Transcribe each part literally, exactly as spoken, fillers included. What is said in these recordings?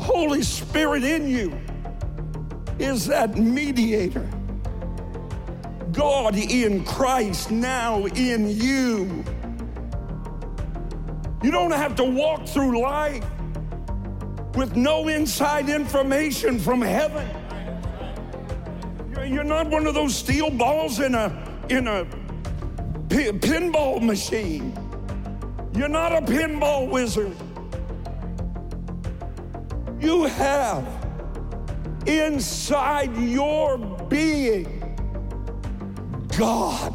Holy Spirit in you is that mediator. God in Christ now in you. You don't have to walk through life with no inside information from heaven. You're not one of those steel balls in a in a p- pinball machine. You're not a pinball wizard. You have inside your being God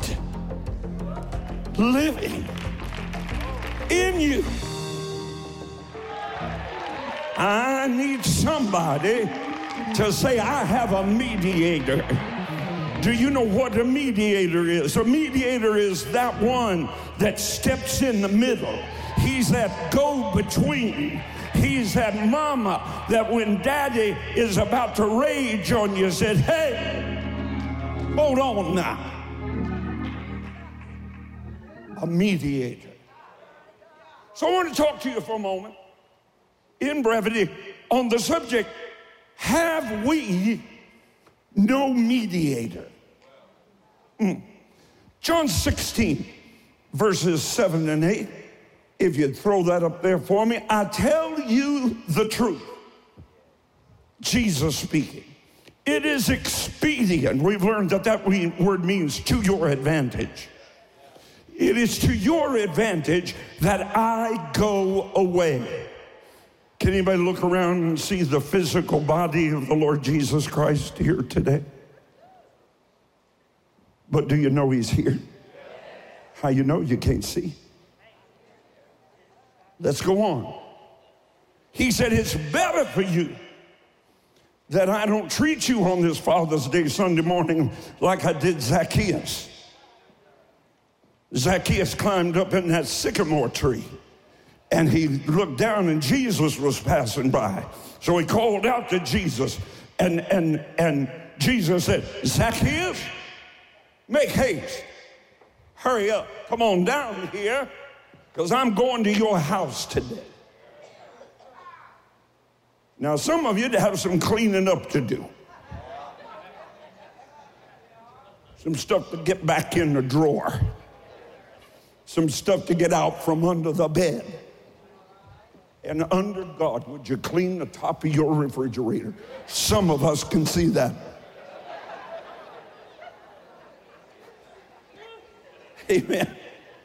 living in you. I need somebody to say, I have a mediator. Do you know what a mediator is? A mediator is that one that steps in the middle. He's that go-between. He's that mama that when daddy is about to rage on you said, hey, hold on now. A mediator. So I want to talk to you for a moment in brevity on the subject, have we no mediator? Mm. John sixteen, verses seven and eight. If you'd throw that up there for me. I tell you the truth. Jesus speaking. It is expedient. We've learned that that word means to your advantage. It is to your advantage that I go away. Can anybody look around and see the physical body of the Lord Jesus Christ here today? But do you know he's here? How you know you can't see? Let's go on. He said, it's better for you that I don't treat you on this Father's Day Sunday morning like I did Zacchaeus. Zacchaeus climbed up in that sycamore tree and he looked down and Jesus was passing by. So he called out to Jesus and, and, and Jesus said, Zacchaeus, make haste. Hurry up. Come on down here because I'm going to your house today. Now, some of you have some cleaning up to do. Some stuff to get back in the drawer. Some stuff to get out from under the bed. And under God, would you clean the top of your refrigerator? Some of us can see that. Amen.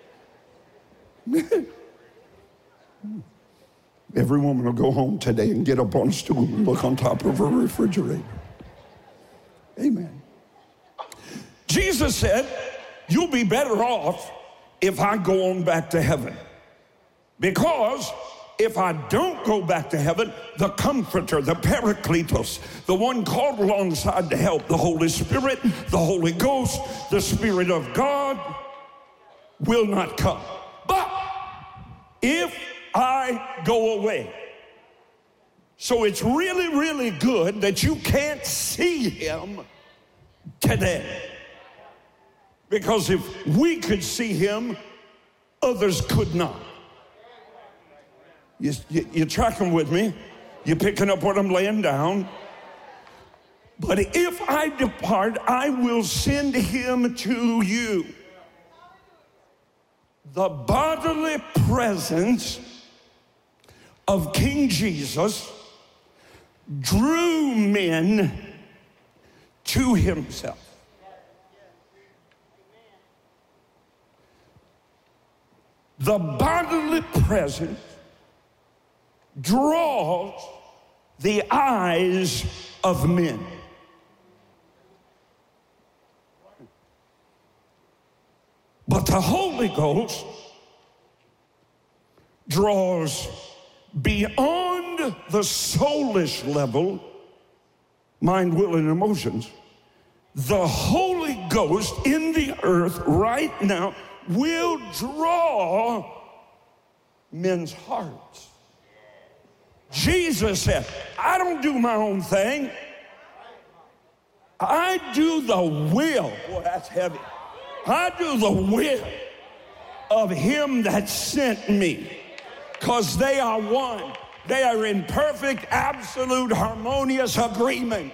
Every woman will go home today and get up on a stool and look on top of her refrigerator. Amen. Jesus said, you'll be better off if I go on back to heaven. Because if I don't go back to heaven, the Comforter, the Paracletos, the one called alongside to help, the Holy Spirit, the Holy Ghost, the Spirit of God, will not come. But if I go away, so it's really, really good that you can't see him today. Because if we could see him, others could not. You, you, you're tracking with me? You're picking up what I'm laying down? But if I depart, I will send him to you. The bodily presence of King Jesus drew men to himself. The bodily presence draws the eyes of men. But the Holy Ghost draws beyond the soulish level, mind, will, and emotions. The Holy Ghost in the earth right now will draw men's hearts. Jesus said, I don't do my own thing. I do the will. Boy, that's heavy. I do the will of him that sent me, because they are one. They are in perfect, absolute, harmonious agreement.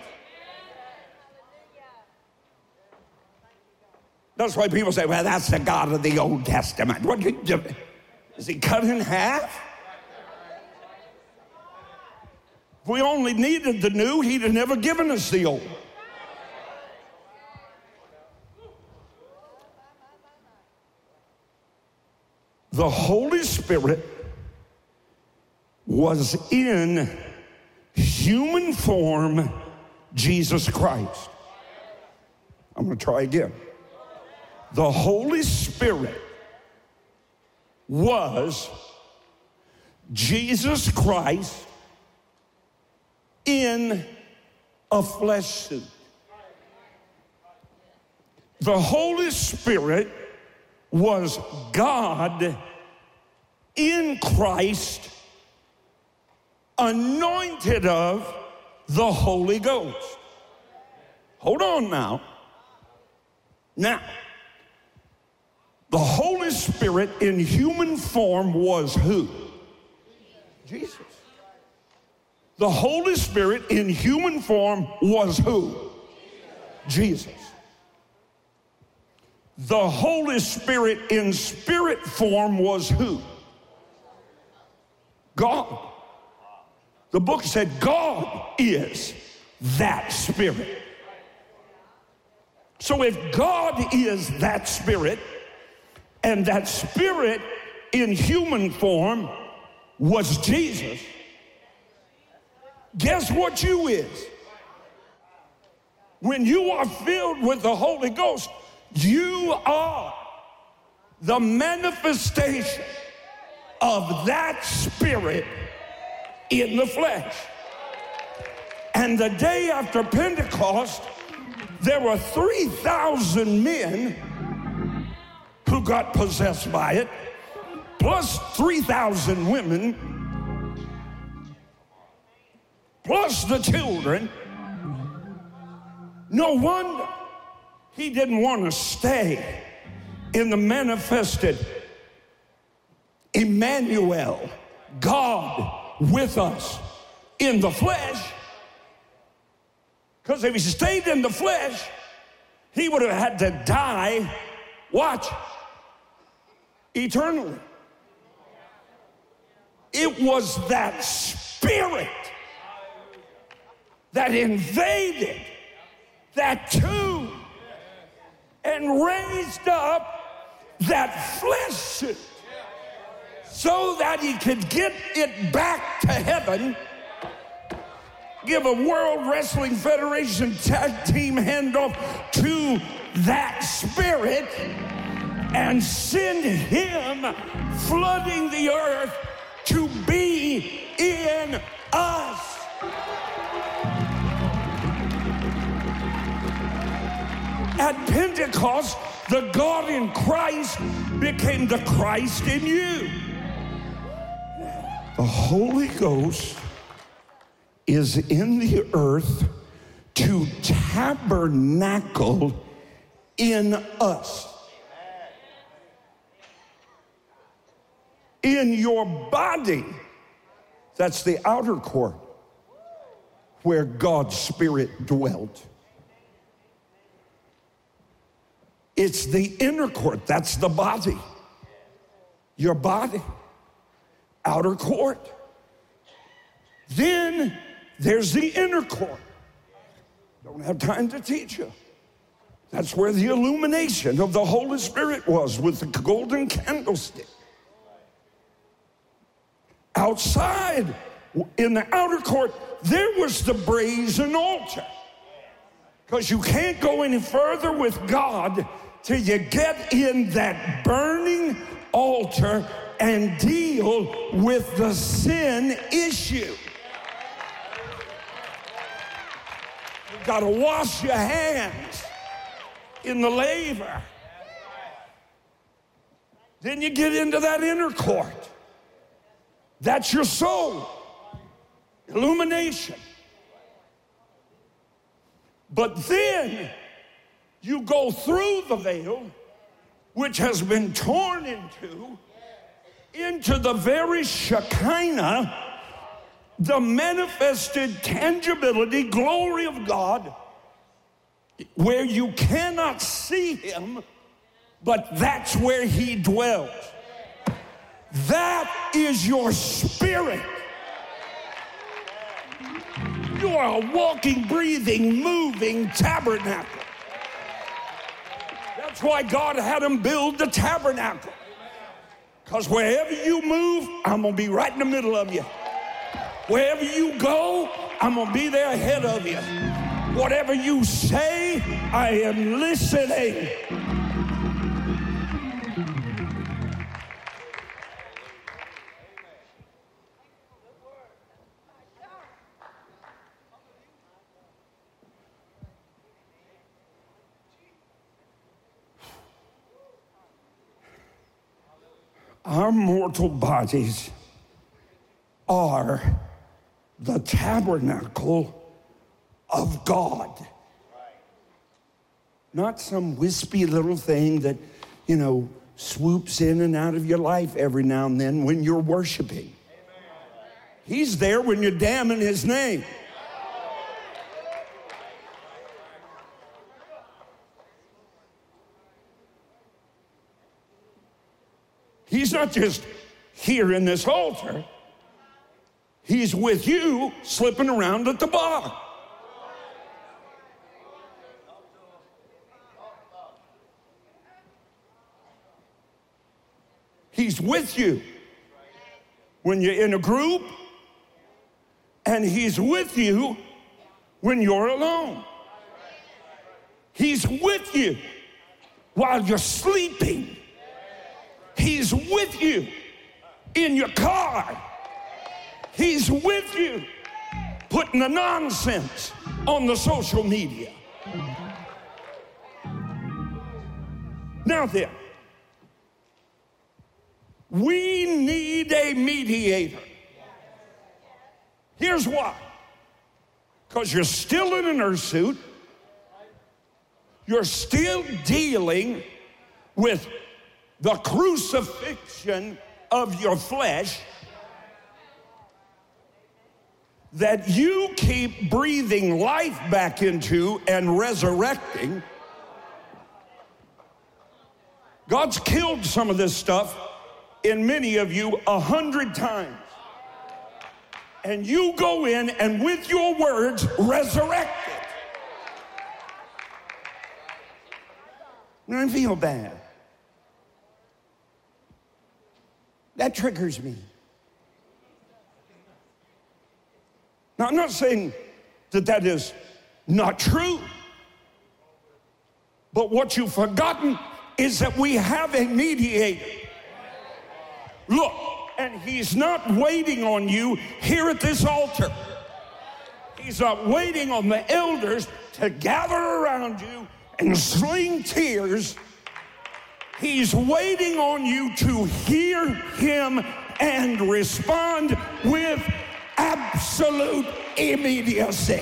That's why people say, well, that's the God of the Old Testament. What did you, is he cut in half? If we only needed the new, he'd have never given us the old. The Holy Spirit was in human form Jesus Christ. I'm going to try again. The Holy Spirit was Jesus Christ in a flesh suit. The Holy Spirit was God in Christ, anointed of the Holy Ghost. Hold on now. Now, the Holy Spirit in human form was who? Jesus. The Holy Spirit in human form was who? Jesus. The Holy Spirit in spirit form was who? God. The book said God is that Spirit. So if God is that Spirit, and that Spirit in human form was Jesus, guess what you is? When you are filled with the Holy Ghost, you are the manifestation of that Spirit in the flesh. And the day after Pentecost, there were three thousand men who got possessed by it, plus three thousand women, plus the children. No wonder he didn't want to stay in the manifested Emmanuel, God with us in the flesh, because if he stayed in the flesh, he would have had to die, watch, eternally. It was that Spirit that invaded that tomb and raised up that flesh suit so that he could get it back to heaven, give a World Wrestling Federation tag team handoff to that Spirit, and send him flooding the earth to be in us. At Pentecost, the God in Christ became the Christ in you. The Holy Ghost is in the earth to tabernacle in us. In your body, that's the outer court where God's Spirit dwelt. It's the inner court, that's the body. Your body, outer court. Then there's the inner court. Don't have time to teach you. That's where the illumination of the Holy Spirit was with the golden candlestick. Outside, in the outer court, there was the brazen altar. Because you can't go any further with God till you get in that burning altar and deal with the sin issue. You've got to wash your hands in the laver. Then you get into that inner court. That's your soul. Illumination. But then you go through the veil, which has been torn into, into the very Shekinah the manifested tangibility, glory of God, where you cannot see him, but that's where he dwells. That is your spirit. You are a walking, breathing, moving tabernacle. That's why God had him build the tabernacle. Because wherever you move, I'm going to be right in the middle of you. Wherever you go, I'm going to be there ahead of you. Whatever you say, I am listening. Our mortal bodies are the tabernacle of God. Not some wispy little thing that, you know, swoops in and out of your life every now and then when you're worshiping. He's there when you're damning his name. He's not just here in this altar. He's with you slipping around at the bar. He's with you when you're in a group, and he's with you when you're alone. He's with you while you're sleeping. He's with you in your car. He's with you putting the nonsense on the social media. Now then, we need a mediator. Here's why. Because you're still in a nurse suit. You're still dealing with the crucifixion of your flesh that you keep breathing life back into and resurrecting. God's killed some of this stuff in many of you a hundred times. And you go in and with your words resurrect it. I feel bad. That triggers me. Now, I'm not saying that that is not true. But what you've forgotten is that we have a mediator. Look, and he's not waiting on you here at this altar. He's not waiting on the elders to gather around you and sling tears. He's waiting on you to hear him and respond with absolute immediacy.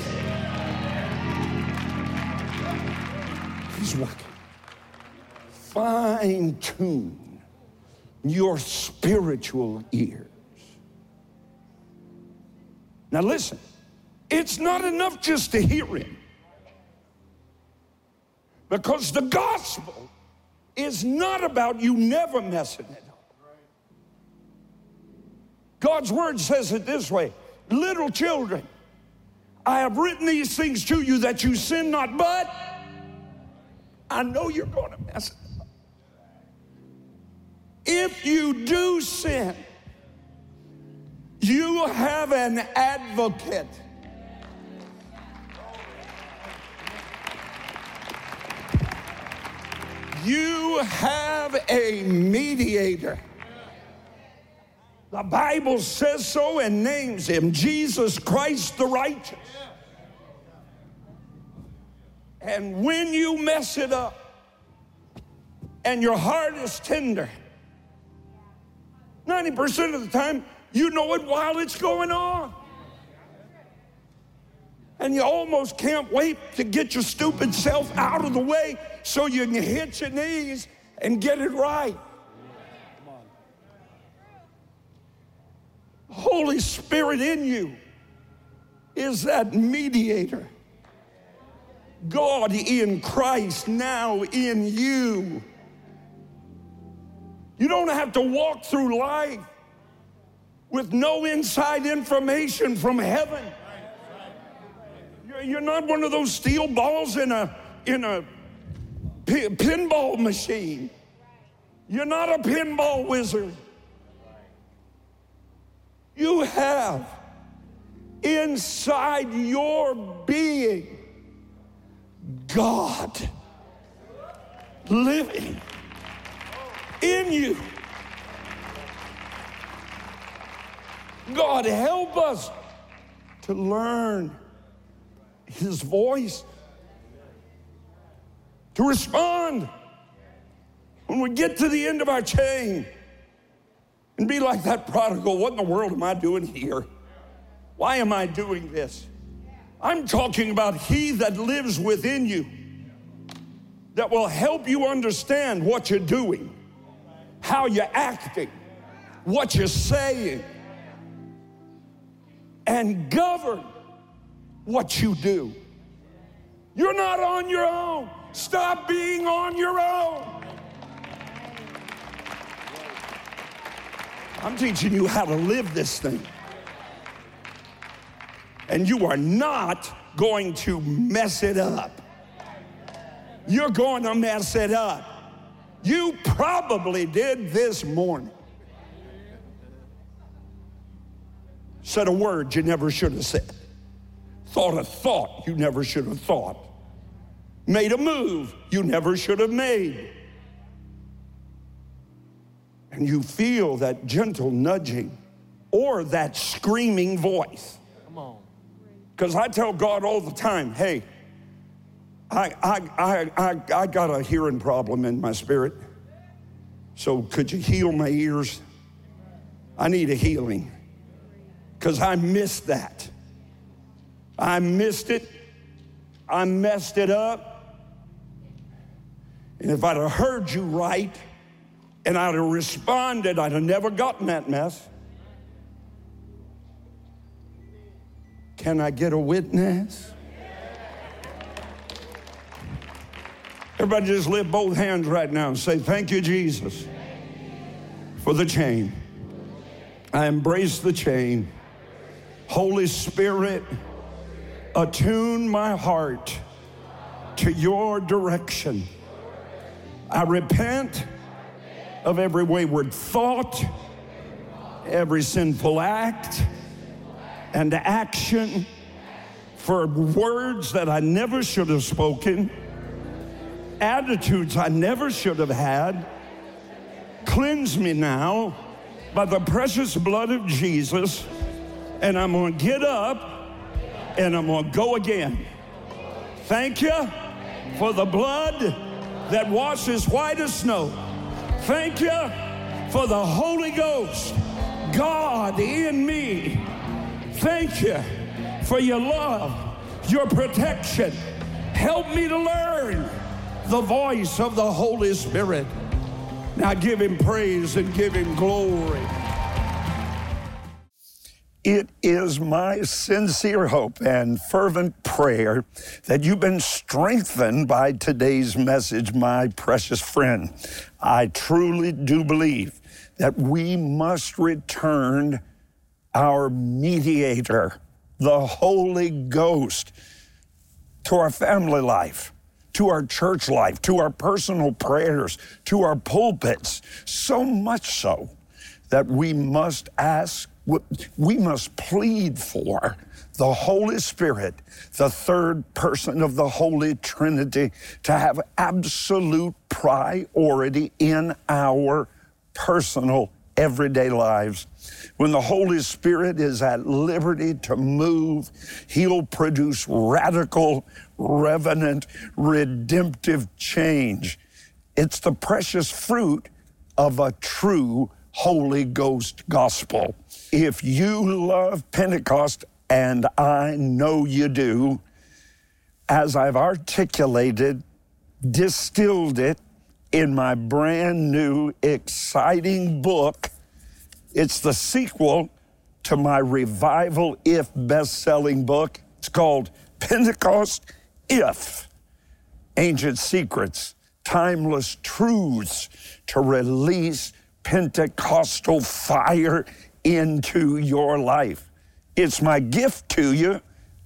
He's working. Fine-tune your spiritual ears. Now listen, it's not enough just to hear him. Because the gospel is not about you never messing it up. God's word says it this way: little children, I have written these things to you that you sin not, but I know you're going to mess it up. If you do sin, you have an advocate. You have a mediator. The Bible says so and names him Jesus Christ the righteous. And when you mess it up and your heart is tender, ninety percent of the time you know it while it's going on. And you almost can't wait to get your stupid self out of the way so you can hit your knees and get it right. Holy Spirit in you is that mediator. God in Christ, now in you. You don't have to walk through life with no inside information from heaven. You're not one of those steel balls in a, in a pinball machine. You're not a pinball wizard. You have inside your being God living in you. God, help us to learn his voice, to respond when we get to the end of our chain and be like that prodigal. What in the world am I doing here? Why am I doing this? I'm talking about he that lives within you, that will help you understand what you're doing, how you're acting, what you're saying, and govern what you do. You're not on your own. Stop being on your own. I'm teaching you how to live this thing. And you are not going to mess it up. You're going to mess it up. You probably did this morning. Said a word you never should have said. Thought a thought you never should have thought. Made a move you never should have made. And you feel that gentle nudging or that screaming voice. Come on. Because I tell God all the time, hey, I, I, I, I, I got a hearing problem in my spirit. So could you heal my ears? I need a healing. Because I missed that. I missed it. I messed it up. And if I'd have heard you right and I'd have responded, I'd have never gotten that mess. Can I get a witness? Everybody just lift both hands right now and say, thank you, Jesus, for the chain. I embrace the chain. Holy Spirit, attune my heart to your direction. I repent of every wayward thought, every sinful act and action, for words that I never should have spoken, attitudes I never should have had. Cleanse me now by the precious blood of Jesus, and I'm going to get up and I'm going to go again. Thank you for the blood that washes white as snow. Thank you for the Holy Ghost, God in me. Thank you for your love, your protection. Help me to learn the voice of the Holy Spirit. Now give him praise and give him glory. It is my sincere hope and fervent prayer that you've been strengthened by today's message, my precious friend. I truly do believe that we must return our mediator, the Holy Ghost, to our family life, to our church life, to our personal prayers, to our pulpits, so much so that we must ask, we must plead for the Holy Spirit, the third person of the Holy Trinity, to have absolute priority in our personal everyday lives. When the Holy Spirit is at liberty to move, he'll produce radical, revenant, redemptive change. It's the precious fruit of a true Holy Ghost gospel. If you love Pentecost, and I know you do, as I've articulated, distilled it in my brand new, exciting book, it's the sequel to my Revival If best-selling book. It's called Pentecost If, Ancient Secrets, Timeless Truths to Release Pentecostal Fire into your life. It's my gift to you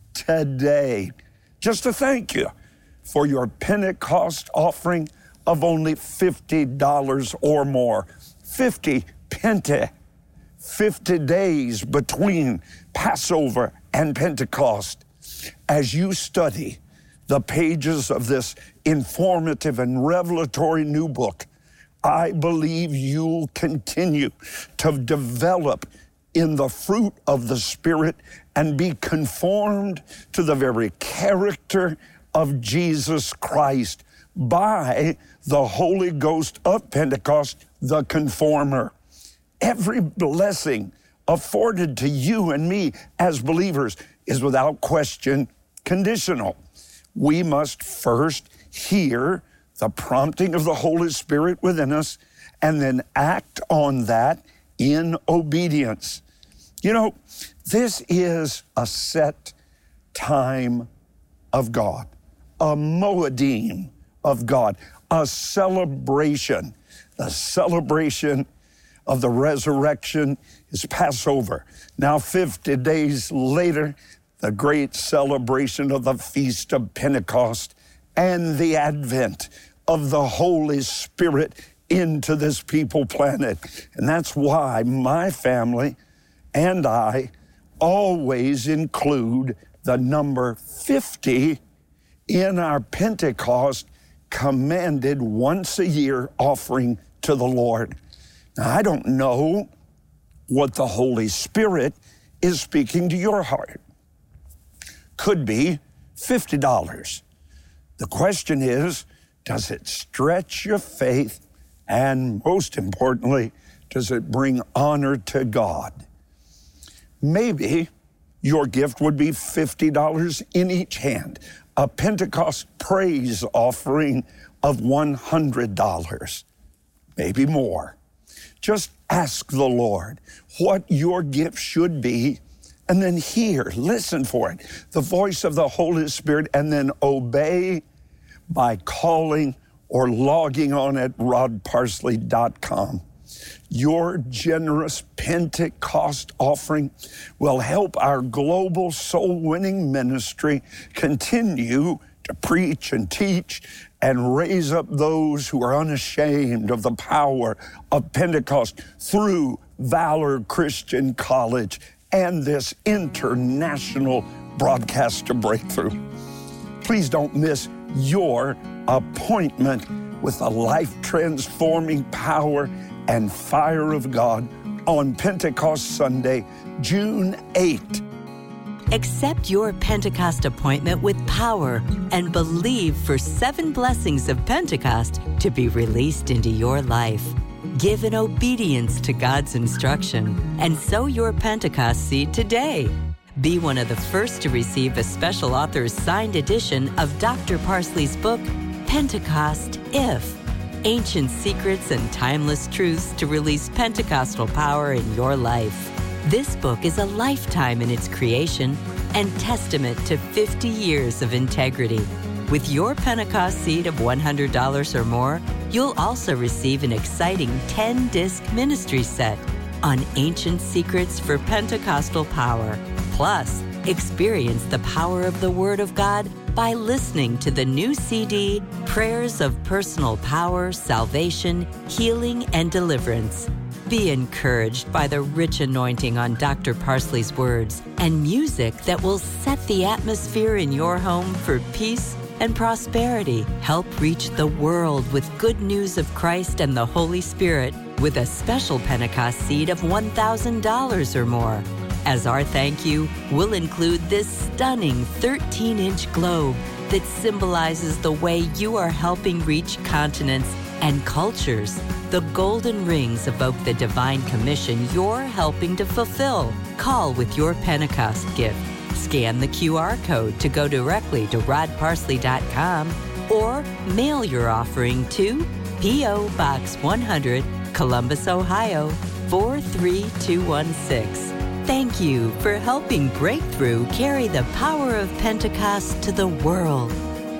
today, just to thank you for your Pentecost offering of only fifty dollars or more. fifty Pente, fifty days between Passover and Pentecost. As you study the pages of this informative and revelatory new book, I believe you'll continue to develop in the fruit of the Spirit and be conformed to the very character of Jesus Christ by the Holy Ghost of Pentecost, the Conformer. Every blessing afforded to you and me as believers is without question conditional. We must first hear the prompting of the Holy Spirit within us and then act on that in obedience. You know, this is a set time of God, a moedim of God, a celebration. The celebration of the resurrection is Passover. Now, fifty days later, the great celebration of the Feast of Pentecost and the advent of the Holy Spirit into this people planet. And that's why my family and I always include the number fifty in our Pentecost commanded once a year offering to the Lord. Now, I don't know what the Holy Spirit is speaking to your heart. Could be fifty dollars. The question is, does it stretch your faith? And most importantly, does it bring honor to God? Maybe your gift would be fifty dollars in each hand, a Pentecost praise offering of one hundred dollars, maybe more. Just ask the Lord what your gift should be, and then hear, listen for it, the voice of the Holy Spirit, and then obey by calling or logging on at rod parsley dot com. Your generous Pentecost offering will help our global soul-winning ministry continue to preach and teach and raise up those who are unashamed of the power of Pentecost through Valor Christian College and this international broadcaster breakthrough. Please don't miss your appointment with the life-transforming power and fire of God on Pentecost Sunday, June eighth. Accept your Pentecost appointment with power and believe for seven blessings of Pentecost to be released into your life. Give in obedience to God's instruction and sow your Pentecost seed today. Be one of the first to receive a special author's signed edition of Doctor Parsley's book, Pentecost If, Ancient Secrets and Timeless Truths to Release Pentecostal Power in Your Life. This book is a lifetime in its creation and testament to fifty years of integrity. With your Pentecost seed of one hundred dollars or more, you'll also receive an exciting ten-disc ministry set on ancient secrets for Pentecostal power. Plus, experience the power of the Word of God by listening to the new C D, Prayers of Personal Power, Salvation, Healing, and Deliverance. Be encouraged by the rich anointing on Doctor Parsley's words and music that will set the atmosphere in your home for peace and prosperity. Help reach the world with good news of Christ and the Holy Spirit with a special Pentecost seed of one thousand dollars or more. As our thank you, we'll include this stunning thirteen-inch globe that symbolizes the way you are helping reach continents and cultures. The golden rings evoke the divine commission you're helping to fulfill. Call with your Pentecost gift. Scan the Q R code to go directly to rod parsley dot com or mail your offering to P O Box one hundred, Columbus, Ohio, four three two one six. Thank you for helping Breakthrough carry the power of Pentecost to the world.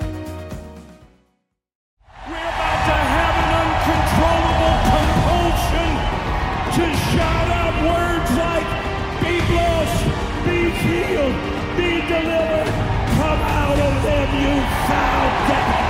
We're about to have an uncontrollable compulsion to shout out words like, be blessed, be healed, be delivered, come out of them, you foul devil.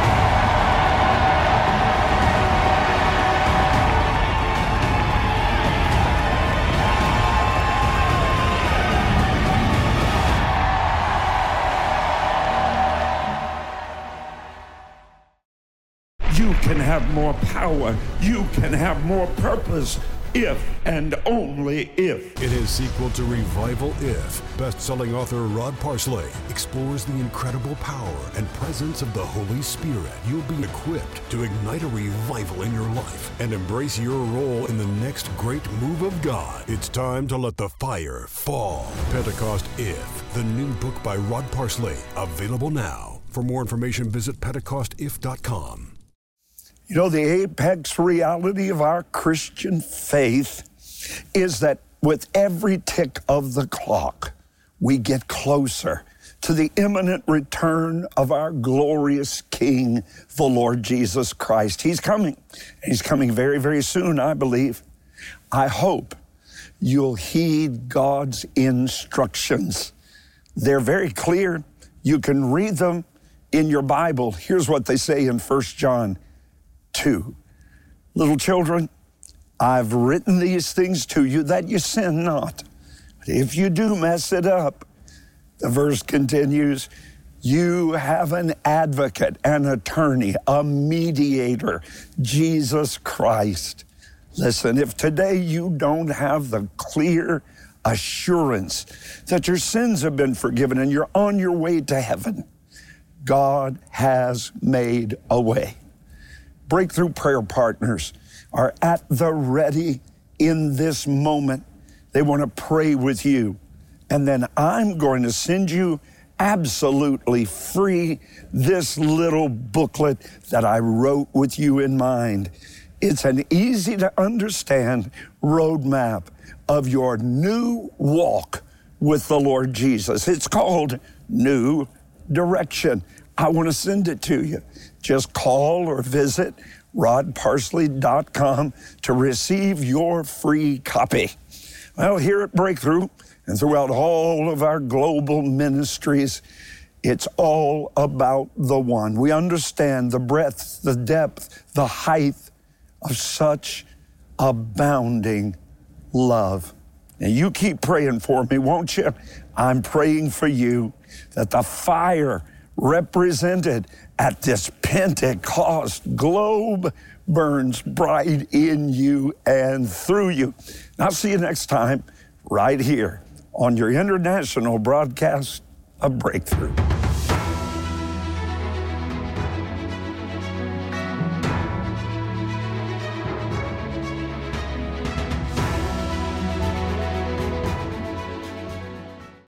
You can have more power. You can have more purpose if and only if. In his sequel to Revival If, best-selling author Rod Parsley explores the incredible power and presence of the Holy Spirit. You'll be equipped to ignite a revival in your life and embrace your role in the next great move of God. It's time to let the fire fall. Pentecost If, the new book by Rod Parsley, available now. For more information, visit pentecost if dot com. You know, the apex reality of our Christian faith is that with every tick of the clock, we get closer to the imminent return of our glorious King, the Lord Jesus Christ. He's coming. He's coming very, very soon, I believe. I hope you'll heed God's instructions. They're very clear. You can read them in your Bible. Here's what they say in First John two. Little children, I've written these things to you that you sin not. If you do mess it up, the verse continues, you have an advocate, an attorney, a mediator, Jesus Christ. Listen, if today you don't have the clear assurance that your sins have been forgiven and you're on your way to heaven, God has made a way. Breakthrough prayer partners are at the ready in this moment. They want to pray with you. And then I'm going to send you absolutely free this little booklet that I wrote with you in mind. It's an easy to understand roadmap of your new walk with the Lord Jesus. It's called New Direction. I want to send it to you. Just call or visit rod parsley dot com to receive your free copy. Well, here at Breakthrough and throughout all of our global ministries, it's all about the one. We understand the breadth, the depth, the height of such abounding love. And you keep praying for me, won't you? I'm praying for you that the fire represented at this Pentecost globe burns bright in you and through you. I'll see you next time right here on your international broadcast of Breakthrough.